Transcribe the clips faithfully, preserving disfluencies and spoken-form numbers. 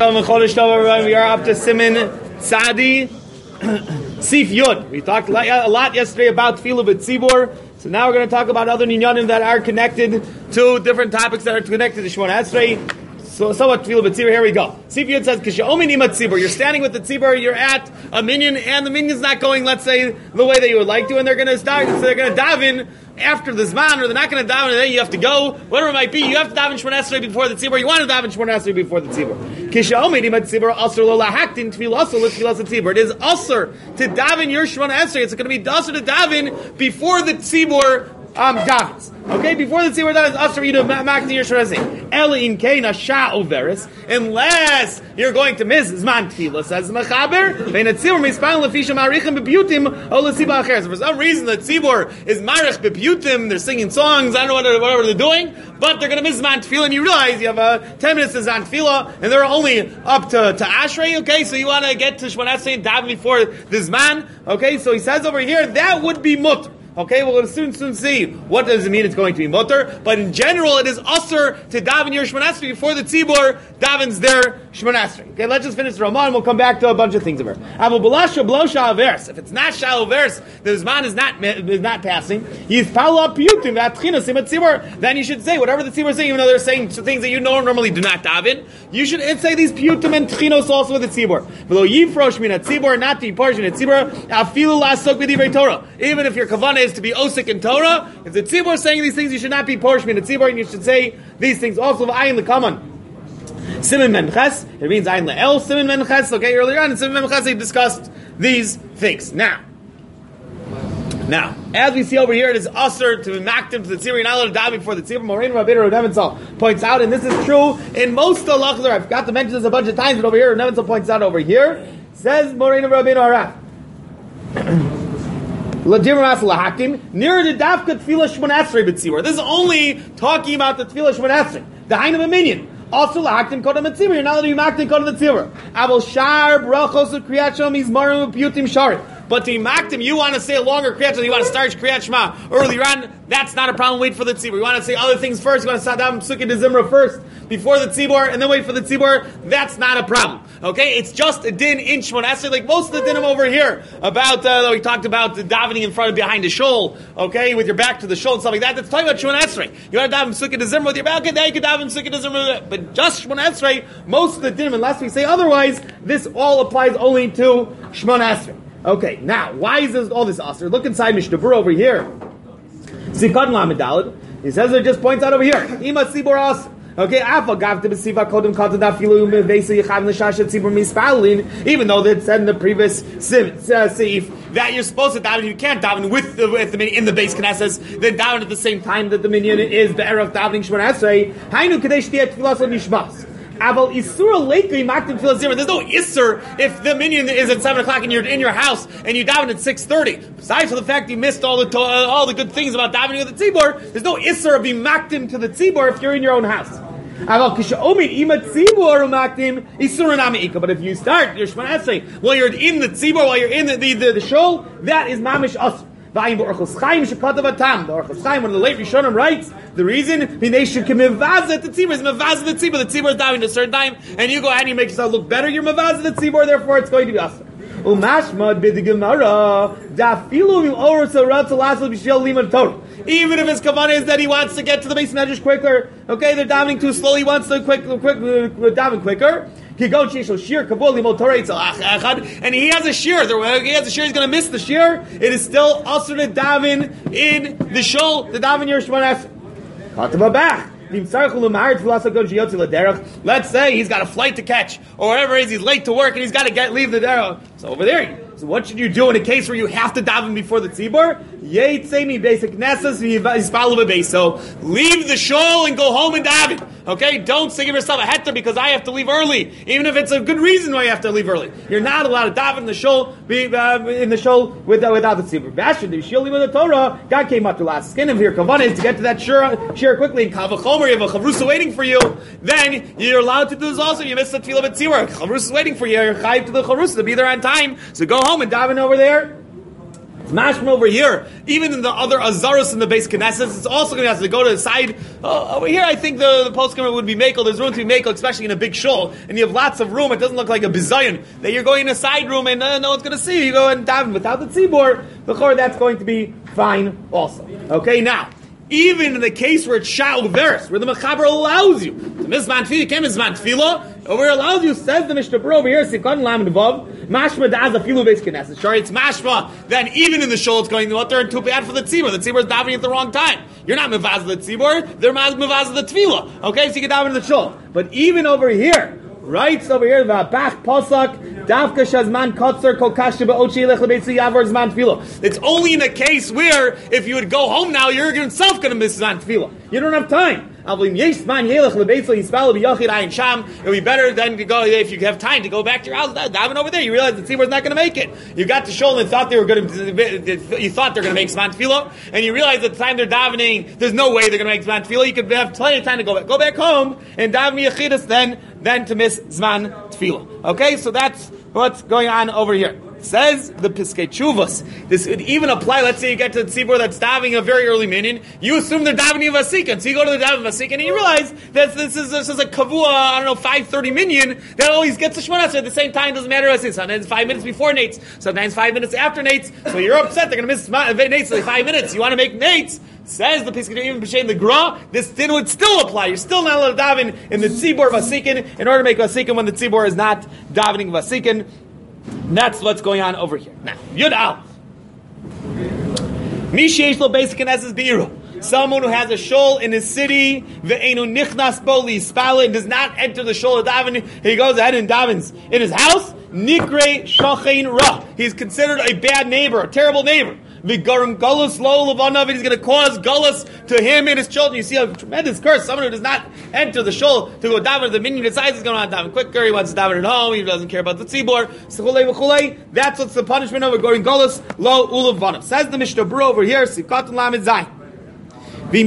We are up to Siman Sadi Sif Yud. We talked a lot yesterday about Tefillah B'Tzibur, so now we're going to talk about other ninyanim that are connected to different topics that are connected to Shemona Esrei. So, somewhat Tefillah B'Tzibur. Here we go. Sif Yud says, "K'she'omin ima tzibur." You're standing with the tzibur. You're at a minyan, and the minyan's not going, let's say, the way that you would like to, and they're going to start. So they're going to daven after the zman, or they're not going to daven, and then you have to go. Whatever it might be, you have to daven Shemona Esrei before the tzibur. You want to daven Shemona Esrei before the tzibur. K'she'omin ima tzibur asur lo lahaktin tefillah asur l'tefillas tzibur. It is asur to daven your Shemona Esrei. It's going to be asur to daven before the tzibur um davens. Okay, before the tzibur davens, asur you to mak to your Shemona Esrei. Eli in kein asha overis, unless you're going to miss zman tefillah, says Mechaber. Vein tzibur mispan lefisha marichim bebutim o l'siba acheres. For some reason, the tzibur is marich bebutim. They're singing songs. I don't know what, whatever they're doing, but they're going to miss zman tefillah. And you realize you have a ten minutes of zman tefillah, and they're only up to to Ashrei. Okay, so you want to get to Shemona Esrei and daven before the zman. Okay, so he says over here that would be mutter. Okay, we'll soon soon see what does it mean it's going to be mutter, but in general it is usher to daven your Shemona Esrei before the tzibur davens their Shemona Esrei. Okay, let's just finish the Ramah and we'll come back to a bunch of things over. Aval b'lasha blosha avers. If it's not shal avers, the zman is not is not passing. Yifpala piyutim v'atchinas im tzibur. Then you should say whatever the tzibur is saying, even though they're saying things that you know normally do not daven. You should say these piyutim and tchinos also with the tzibur. V'lo yifrosh min tzibur, not to yiparsh min tzibur. Afilu lasok b'divrei Torah. Even if your kavanah is to be osik in Torah, if the tzibur is saying these things, you should not be portion in the tzibur, and you should say these things. Also, ayin lekaman simin menches. It means ayin le'el simin menches. Okay, earlier on in simin menches, they discussed these things. Now, now, as we see over here, it is usher to be maktim to the tzibur. You're not allowed to daven before the tzibur. Morein Rabbeinu Rav Nebenzahl points out, and this is true in most halachas. I forgot to mention this a bunch of times, but over here, Rav Nebenzahl points out over here, says Morein Rabbeinu Harav. Near the dafka tefillah Shemona Esrei b'tzibur. This is only talking about the tefillah Shemona Esrei. The hain of a minyan. Also lahaktim kodem b'tzibur. You're not allowed to be maktim kodem b'tzibur. Abel shar brachos u'kriyat shema mizmarim u'piyutim sharim. But to be maktim, you want to say a longer kriyat shema. You want to start kriyat shema earlier on. That's not a problem. Wait for the tzibur. You want to say other things first. You want to start down sukkah de zimra first before the tzibur, and then wait for the tzibur. That's not a problem. Okay, it's just a din in Shemona Esrei, like most of the dinim over here about. Uh, we talked about the davening in front of behind the shul. Okay, with your back to the shul and stuff like that. That's talking about Shemona Esrei. You want to daven sukkah de zimra with your back. Okay, now you can daven sukkah de zimra. But just Shemona Esrei, most of the dinim, unless we say otherwise, this all applies only to Shemona Esrei. Okay, now why is this, all this aser? Look inside Mishnah Berurah over here. Sikad Lamed Daled. He says it just points out over here. Ima tzibur aser. Okay, Afa gavte b'siva kodem kata dafilu mevesa yichav l'shasha tzibur mispalin. Even though they said in the previous seif that you're supposed to daven, you can't daven with the with the minyan in the base knesses, then daven at the same time that the minyan is be'erev davening Shemona Esrei. Hainu kadesh tiyat tefillas nishmas. Aval isur leikli maktim tefillas zimra. There's no isur if the minyan is at seven o'clock and you're in your house and you daven at six thirty. Besides for the fact you missed all the to- uh, all the good things about davening with the tzibur, there's no isur of being maktim to the tzibur if you're in your own house. But if you start your Shemona Esrei while you're in the tzibur, while you're in the the, the, the shul, that is mamish asur. The Orchos Chaim, the Orchos Chaim, one of the late Rishonim writes, the reason they should come mevazah the tzibur is mevazah the tzibur. The tzibur is davening at a certain time, and you go ahead and you make yourself look better. You're mevazah the tzibur, therefore it's going to be asur. Umashmad bid the Gemara dafilu im oros aratz alasel b'shel limud Torah. Even if his kavanah is that he wants to get to the base medrash quicker, okay, they're davening too slowly. He wants to quick, quick, quick daven quicker. He goes to shir kabul limud Torah and he has a shir. He has a shir. He's going to miss the shir. It is still also to daven in the shul. The daven your Shemona Esrei. Let's say he's got a flight to catch, or whatever it is, he's late to work and he's got to get leave the derech. So over there. So what should you do in a case where you have to daven before the tzibur? Yeitzei basic nesses v'yispalav. So leave the shul and go home and daven. Okay, don't say give yourself a heter because I have to leave early, even if it's a good reason why you have to leave early. You're not allowed to daven in the shul, be, uh, in the shul with, uh, without the tzibur. Bashir the shul with the Torah. God came up to last skin of your kavanah is to get to that shir, shir quickly. And kavachomer, you have a chavrusa waiting for you. Then you're allowed to do this also. You miss the tefillah b'tzibur. Chavrusa is waiting for you. You're chayiv to the chavrusa to be there on time. So go home and daven over there. Mashma over here, even in the other Azaros in the base Knesset, it's also going to have to go to the side. Uh, over here, I think the, the post-comer would be makel. There's room to be makel, especially in a big shul, and you have lots of room. It doesn't look like a bizayon that you're going in a side room and uh, no one's going to see you. You go and daven without the tzibor. Before that's going to be fine also. Okay, now. Even in the case where it's sha'u veris, where the mechaber allows you to mizman tefillah, you can't mizman tefillah, over here allows you, says the Mishnah Berurah over here, sikon lam nevav, mashma da'az afilu beis knesset. Sure, it's mashma, then even in the shul it's going out there and too bad for the tzibur. The tzibur is davening at the wrong time. You're not mevaz the tzibur, they're mevaz the tefillah. Okay, so you can daven in the shul. But even over here, right over here, the bach posak davka shazman kotzer kol kasha ba'ochi lech lebeitzi yavor zman tefillah. It's only in a case where if you would go home now, you're yourself going to miss zman tefillah. You don't have time. It would be better than to go if you have time to go back to your house. Daven over there. You realize the tzibur is not going to make it. You got to shul and thought they were going to. You thought they're going to make zman tefillah, and you realize at the time they're davening, there's no way they're going to make zman tefillah. You could have plenty of time to go back, go back home and daven yachidus then, then to miss zman tefillah. Okay, so that's what's going on over here. Says the Piskei Tshuvos. This would even apply, let's say you get to the tzibur that's davening a very early minyan, you assume they're davening a vasikan. So you go to the davening vasikan and you realize that this is, this is a kavua, I don't know, five thirty minyan, that always gets a shmona. So at the same time, doesn't matter. Sometimes five minutes before Nate's, sometimes five minutes after Nate's. So you're upset, they're going to miss Nate's like five minutes. You want to make Nate's. Says the Piskei Tshuvos, even b'shem the gra, this din would still apply. You're still not allowed to daven in the tzibur vasikan in order to make vasikan when the tzibur is not davening vasikan. That's what's going on over here. Now, Yud Al. Mishyesh lo basic knesses biru. Someone who has a shul in his city, ve'enu nichnas bo lispala, and does not enter the shul of daven. He goes ahead and davens in his house. Nikre shachein ra. He's considered a bad neighbor, a terrible neighbor. V'garim galus lo levanav. He's going to cause galus to him and his children. You see a tremendous curse. Someone who does not enter the shul to go daven, the minyan decides he's going to daven quicker. He wants to daven at home. He doesn't care about the tzibor. That's what's the punishment of a garim galus lo ulevanav. Says the Mishnah Berurah over here. Sivkatan lamed zayin. If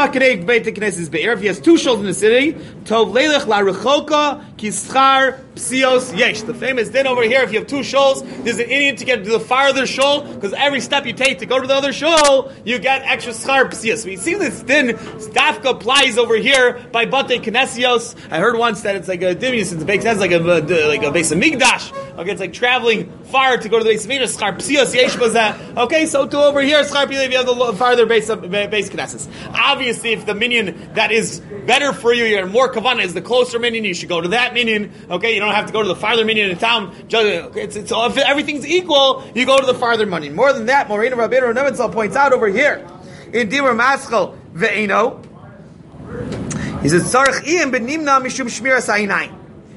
he has two shuls in the city, tov leilech la rechoka kischar psios yesh. The famous din over here, if you have two shuls, there's an Indian to get to the farther shul, because every step you take to go to the other shul, you get extra schar psios. We see this din, dafka applies over here by Batei Knesios. I heard once that it's like a dimmy, since the base has like a, like a base of Migdash. Okay, it's like traveling far to go to the base of Migdash, schar psios yesh was that. Okay, so too over here, schar psios, if you have the farther base of base Knesses. Obviously, if the minyan that is better for you, you're more kavanah, is the closer minyan, you should go to that minyan. Okay, you don't have to go to the farther minyan in town. It's, it's, if everything's equal, you go to the farther minyan. More than that, Morena Rabbeinu Nevitzal points out over here in Dibur Maschal Ve'eno. He says, "Tzarich iyim benimna mishum shmiras ha'inayin."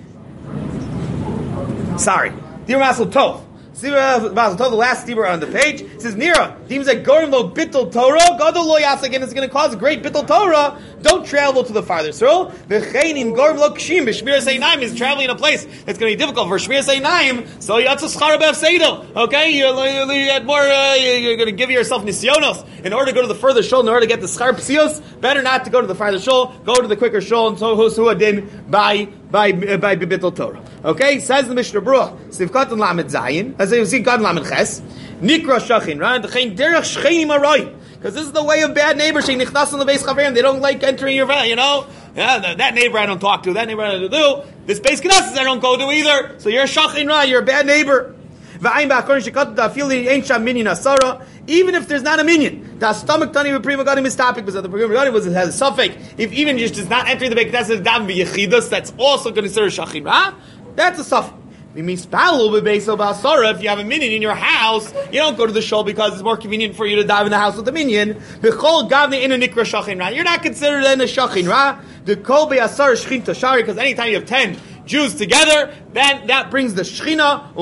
Sorry, Dibur Maschal Tov. The last Dibur on the page says, Nira, deems that Gorim lo bittul Torah, Gadol lo yasakin is going to cause a great bittul Torah. Don't travel to the farther shul. V'cheinim Gorim lo kshim b'shmiras ha'inaim is traveling in a place that's going to be difficult for shmiras ha'inaim. So yatzah schar b'afseido. Okay, you're, you had more. Uh, you're going to give yourself nisyonos in order to go to the further shul. In order to get the schar psios, better not to go to the farther shul. Go to the quicker shul and so who's who adin by by by bittul Torah. Okay, says the Mishnah Berurah, Sivkatan lamed zayin. As you see, God lamed ches. Nikra shachin, right? Derech shchenim aroy. Because this is the way of bad neighbors. They don't like entering your, you know. Yeah, that neighbor I don't talk to. That neighbor I don't do. This base knesses I don't go to either. So you're a shachin ra. You're a bad neighbor. Even if there's not a minyan, the stomach tani with prima gadim is topic because the prima gadim was has a suffix. If even just does not enter the base knesses, daven v'yechidus, that's also considered shachin ra. That's a suffix. It means if you have a minyan in your house, you don't go to the shul because it's more convenient for you to dive in the house with the minyan. You're not considered in a shachin ra. The kol be'asar shchin tashari, because anytime you have ten Jews together, then that brings the shechina.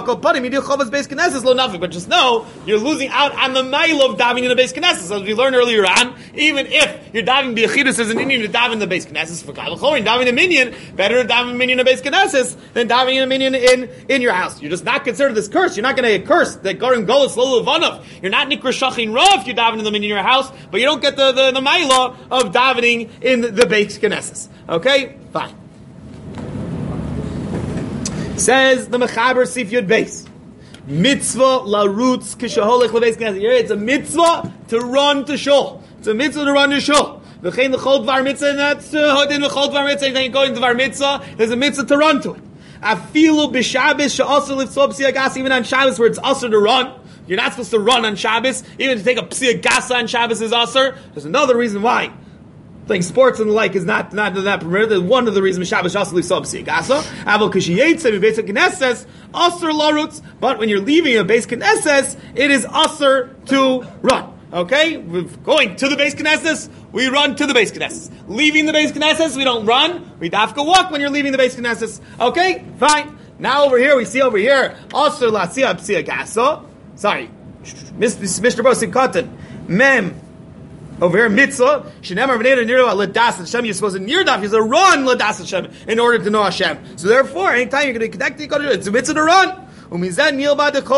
But just know you're losing out on the mile of diving in the base knesses. As we learned earlier on, even if you're diving b'yechidus as an Indian to dive in the base knesses for kavachol, diving a minyan, better to dive in a minyan in the base knesses than diving in a minyan in, in your house. You're just not considered this curse. You're not going to get cursed. That gorim golos lo levanov. You're not nikra shachin ra if you're diving in the minyan in your house, but you don't get the the, the mile of diving in the, the base knesses. Okay, fine. Says the Mechaber Sif Yud Beis. Mitzvah larutz kishaholech lebeis knesses. It's a mitzvah to run to shul. It's a mitzvah to run to shul. V'chein l'chol dvar mitzvah, and that's hodin l'chol dvar mitzvah. Then you're going to dvar mitzvah. There's a mitzvah to run to it. Afilu b'Shabbos she'asur liftzor p'siyah gasa, even on Shabbos where it's asur to run. You're not supposed to run on Shabbos. Even to take a p'siyah gasa on Shabbos is asur. There's another reason why playing sports and the like is not not not permitted. One of the reasons Shabbos asur liftzor p'siyah gasa. Avol k'shiyetze b'beis knesses asur larutz. But when you're leaving a beis knesses, it is asur to run. Okay, we're going to the beis knesses, we run to the beis knesses. Leaving the beis knesses, we don't run. We dafka walk when you're leaving the beis knesses. Okay, fine. Now over here, we see over here, asur la'asiyah p'siyah gasa. Sorry, Mister Bosim Cotton, mem. Over here, mitzvah. Shenemar v'neder nirva l'das Hashem. You're supposed to near daf. You're supposed to run l'das Hashem in order to know Hashem. So therefore, anytime you're going to connect, you go to it. It's a mitzvah to run. You're going to do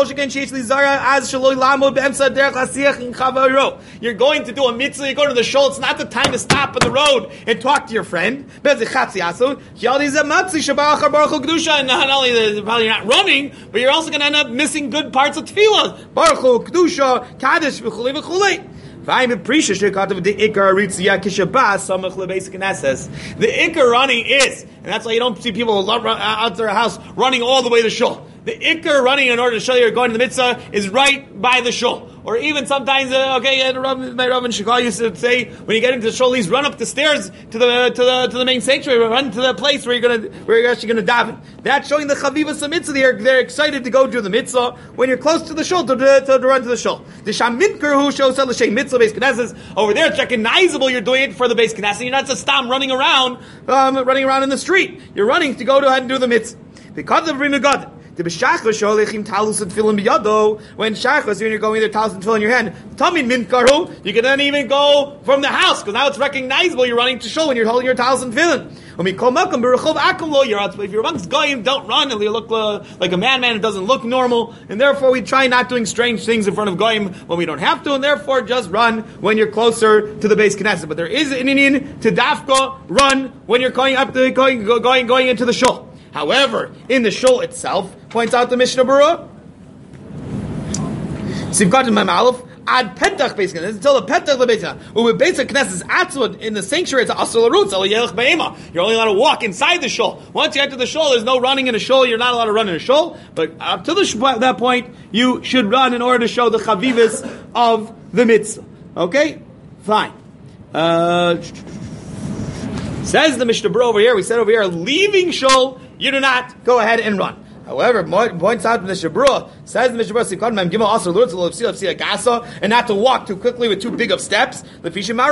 a mitzvah, you go to the shul, it's not the time to stop on the road and talk to your friend. And not only the, probably you're not running, but you're also going to end up missing good parts of tefillah. Baruch Hu, Kedusha, Kaddish, v'chulei v'chulei. The ikar running is, and that's why you don't see people out their house running all the way to shul. The ikar running in order to show you're going to the mitzvah is right by the shul. Or even sometimes, uh, okay, uh, my Rav and Shikar used to say, when you get into the shul, please run up the stairs to the to the to the main sanctuary, run to the place where you're gonna where you're actually gonna daven. That's showing the chavivas mitzvah. They're they're excited to go do the mitzvah when you're close to the shul to, to, to run to the shul. The shaminker who shows l'shem mitzvah beis knesses over there, it's recognizable you're doing it for the beis knesses. You're not just stam running around, um, running around in the street. You're running to go to ahead and do the mitzvah because of Rina God. When shachas, when you're going there, talus and tefillin in your hand, tamin min karu, you can then even go from the house because now it's recognizable you're running to shul when you're holding your talus and tefillin. If you're amongst goyim, don't run and you look uh, like a madman. It doesn't look normal, and therefore we try not doing strange things in front of goyim when we don't have to, and therefore just run when you're closer to the beis knesset. But there is an Indian to dafka run when you're going up the going going going into the shul. However, in the shul itself, points out the Mishnah Berurah, Sivkat Mem Aleph, ad petach beis knesses, until the petach lebeis knesses. Uve beis knesses atzvod, in the sanctuary, it's asur larutz, elo yelech be'ema. You're only allowed to walk inside the shul. Once you enter the shul, there's no running in a shul. You're not allowed to run in a shul. But up to the sh- that point, you should run in order to show the chavivas of the mitzvah. Okay? Fine. Uh, says the Mishnah Berurah over here, we said over here, leaving shul, you do not go ahead and run. However, points out the Mishnah Berurah, says the Mishnah Berurah, and not to walk too quickly with too big of steps, because it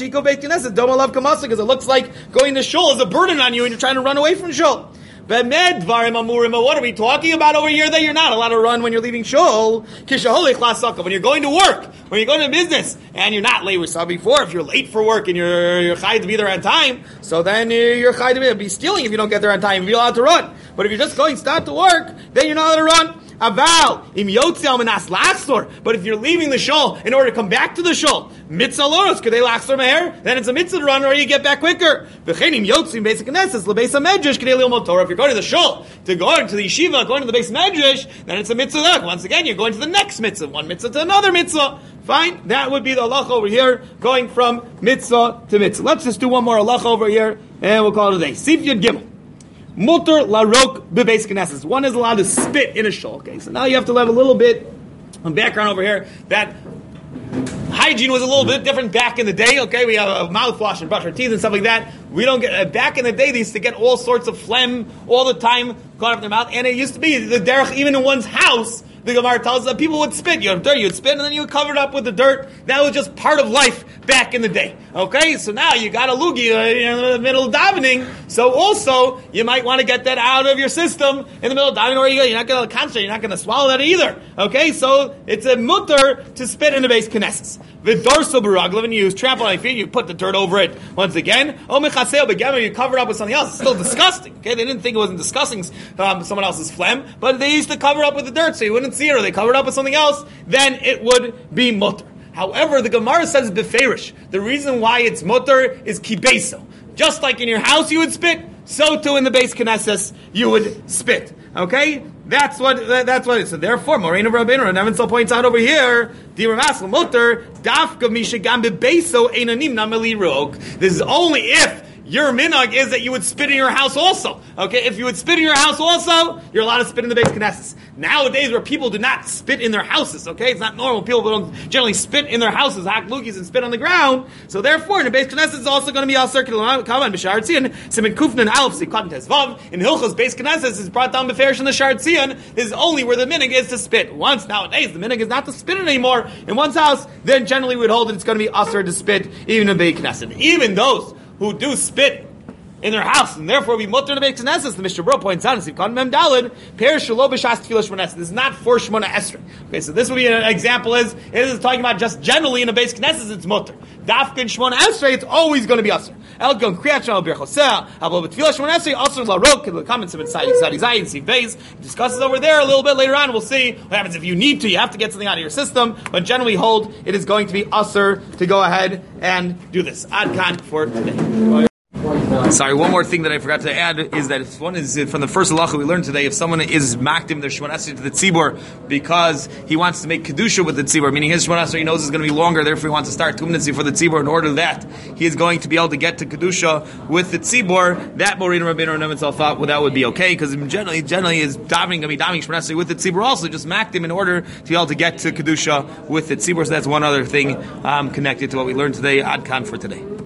looks like going to shul is a burden on you and you're trying to run away from shul. What are we talking about over here that you're not allowed to run when you're leaving shul? When you're going to work, when you're going to business, and you're not late. We saw before, if you're late for work and you're you're chayed to be there on time, so then you're chayed to be stealing if you don't get there on time. You're allowed to run. But if you're just going start to work, then you're not allowed to run. Aval im yotzel menas lachsor. But if you're leaving the shul in order to come back to the shul, mitzvah loros could they lachsor meher? Then it's a mitzvah to run, or you get back quicker. V'chein im yotzim basic knesses lebeis hamedrash k'dei lilmod Torah. If you're going to the shul to go into the yeshiva, going to the base medrash, then it's a mitzvah. Once again, you're going to the next mitzvah, one mitzvah to another mitzvah. Fine, that would be the halacha over here, going from mitzvah to mitzvah. Let's just do one more halacha over here, and we'll call it a day. Sif Yud Gimel. Mutter larok bebeis knesses. One is allowed to spit in a shul. Okay, so now you have to have a little bit of background over here. That hygiene was a little bit different back in the day. Okay, we have a mouthwash and brush our teeth and stuff like that. We don't get uh, back in the day. They used to get all sorts of phlegm all the time caught up in their mouth, and it used to be the derech even in one's house. The Gemara tells us that people would spit. You have dirt, you would spit, and then you would cover it up with the dirt. That was just part of life back in the day. Okay, so now you got a loogie uh, in the middle of davening. So also, you might want to get that out of your system in the middle of davening, or you're not going to concentrate. You're not going to swallow that either. Okay, so it's a mutter to spit in the base knesses. V'dorso b'raglav, and you use trample on your feet, you put the dirt over it once again. O mechaseo b'gemer, you cover it up with something else. It's still disgusting. Okay, they didn't think it wasn't disgusting, um, someone else's phlegm, but they used to cover up with the dirt so you wouldn't see it, or they covered up with something else, then it would be mutter. However, the Gemara says beferish. The reason why it's mutter is kibeso. Just like in your house you would spit, so too in the base knesses you would spit. Okay? That's what that's what it is. So therefore, Moreno Rabbeinu and Evansel points out over here, Dira Masl Mutter, Dafka Mishagam Bebeso Einanim Nameli Rog. This is only if your minhag is that you would spit in your house also. Okay, if you would spit in your house also, you're allowed to spit in the Beis Knesset. Nowadays, where people do not spit in their houses, okay, it's not normal. People don't generally spit in their houses, hack loogies, and spit on the ground. So therefore, in the Beis Knesset, it's also going to be all circular. Come on, B'Shar Tzion, Simen Kufnan Aleph Zikot Tezvav. In Hilchos Beis Knesset is brought down beferish in the Shar Tzion. This is only where the minhag is to spit. Once nowadays, the minhag is not to spit anymore in one's house. Then generally, we would hold that it's going to be usher to spit even in Beis Knesset. Even those who do spit in their house, and therefore we mutter the Beis Knesset. The Mishnah Berurah points out in Sivkon Mem Daled, Per Shelo B'Shas Tefillah Shmona Esrei. This is not for Shmona Esrei. Okay, so this would be an example. Is it is talking about just generally in the Beis Knesset it's mutter. Dafka in Shmona Esrei, it's always going to be usher. Elgon Kriyat Shema B'Choseh, Avo B'Tefillah Shmona Esrei, usher LaRok. In the comments of Sadi Sadi Zayin Siv Beis discusses over there a little bit later on. We'll see what happens if you need to. You have to get something out of your system, but generally hold it is going to be usher to go ahead and do this. Ad Kan for today. Sorry, one more thing that I forgot to add is that if one is from the first halacha we learned today, if someone is makdim their Shemona Esrei to the tzibur because he wants to make kedusha with the tzibur, meaning his Shemona Esrei he knows is going to be longer, therefore he wants to start tumnitzi for the tzibur. In order that he is going to be able to get to kedusha with the tzibur, that Morino Rabbeinu and Evansel thought well, that would be okay because generally, generally is davening going to be davening Shemona Esrei with the tzibur also just makdim in order to be able to get to kedusha with the tzibur. So that's one other thing um, connected to what we learned today. Ad Kan for today.